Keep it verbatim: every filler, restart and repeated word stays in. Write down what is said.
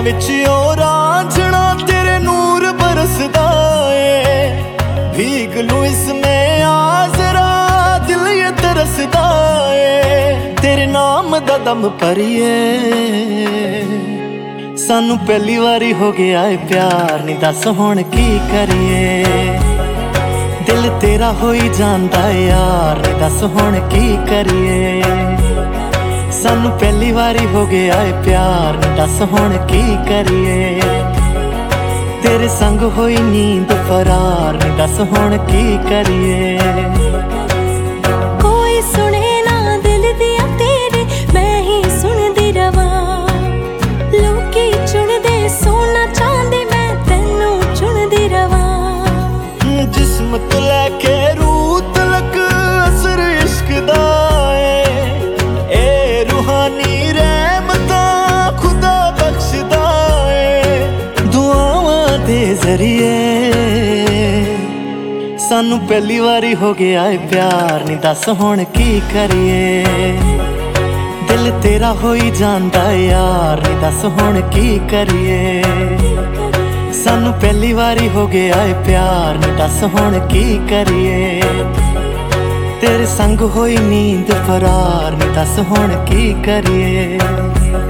विचों रांझना तेरे नूर बरसदा ए, भीग लूं इसमें आजरा दिल ये तरसदा ए, तेरे नाम दा दम भरिए। सानू पहली वारी हो गया है प्यार, नी दस हुण की करिए। दिल तेरा हो ही जांदा यार, नी दस हुण की करिए। सानू पहली वारी हो गया है प्यार, नी दस हुण की करिए। तेरे संग होई नींद फरार, नी दस हुण की करिए। कोई सुने ना दिल दिया तेरे, मैं ही सुनदी रवां। लोकी चुनदे सोना चांदी, मैं तैनू चुनदी रवां। जिस्म तो लैके रूह तलक असर इश्क दा ए, ए रूहानी रहमतां खुदा बख्शदा ए, दुआवां दे जरिए। सानू पहली वारी हो गया है प्यार, नी दस हुण की करिए। दिल तेरा हो ही जांदा यार, नी दस हुण की करिए। सानू पहली वारी हो गया है प्यार, नी दस हुण की करिए। तेरे संग होई नींद फरार, नी दस हुण की करिए।